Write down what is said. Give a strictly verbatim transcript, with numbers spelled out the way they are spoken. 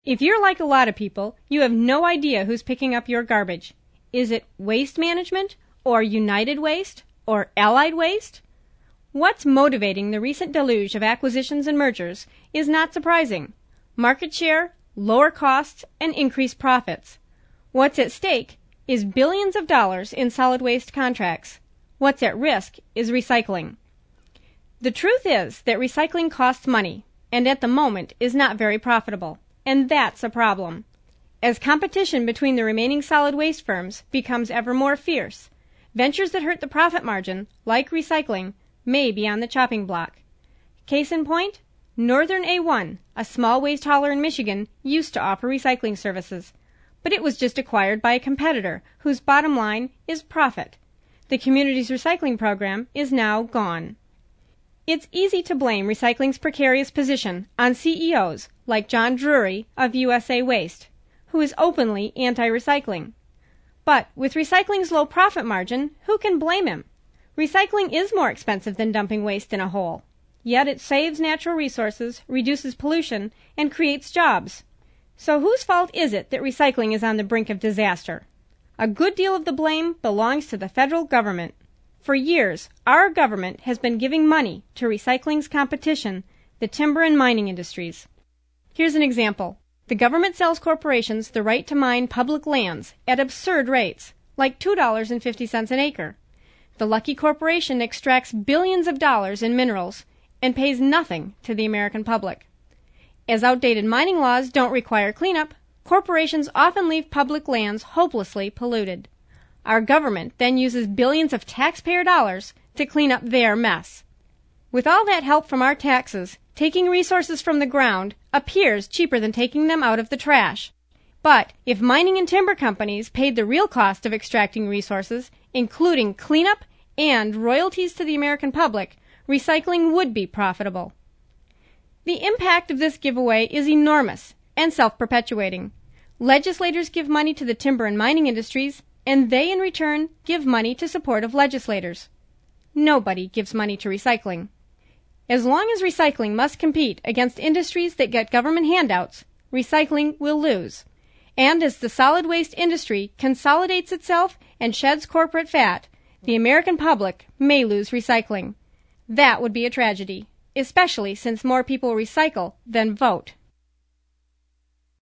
If you're like a lot of people, you have no idea who's picking up your garbage. Is it Waste Management, or United Waste, or Allied Waste? What's motivating the recent deluge of acquisitions and mergers is not surprising. Market share, lower costs, and increased profits. What's at stake is billions of dollars in solid waste contracts. What's at risk is recycling. The truth is that recycling costs money, and at the moment is not very profitable. And that's a problem. As competition between the remaining solid waste firms becomes ever more fierce, ventures that hurt the profit margin, like recycling, may be on the chopping block. Case in point, Northern A one, a small waste hauler in Michigan, used to offer recycling services, but it was just acquired by a competitor whose bottom line is profit. The community's recycling program is now gone. It's easy to blame recycling's precarious position on C E Os like John Drury of U S A Waste, who is openly anti-recycling. But with recycling's low profit margin, who can blame him? Recycling is more expensive than dumping waste in a hole. Yet it saves natural resources, reduces pollution, and creates jobs. So whose fault is it that recycling is on the brink of disaster? A good deal of the blame belongs to the federal government. For years, our government has been giving money to recycling's competition, the timber and mining industries. Here's an example. The government sells corporations the right to mine public lands at absurd rates, like two dollars and fifty cents an acre. The lucky corporation extracts billions of dollars in minerals and pays nothing to the American public. As outdated mining laws don't require cleanup, corporations often leave public lands hopelessly polluted. Our government then uses billions of taxpayer dollars to clean up their mess. With all that help from our taxes, taking resources from the ground appears cheaper than taking them out of the trash. But if mining and timber companies paid the real cost of extracting resources, including cleanup and royalties to the American public, recycling would be profitable. The impact of this giveaway is enormous and self-perpetuating. Legislators give money to the timber and mining industries, and they in return give money to supportive legislators. Nobody gives money to recycling. As long as recycling must compete against industries that get government handouts, recycling will lose. And as the solid waste industry consolidates itself and sheds corporate fat, the American public may lose recycling. That would be a tragedy, especially since more people recycle than vote.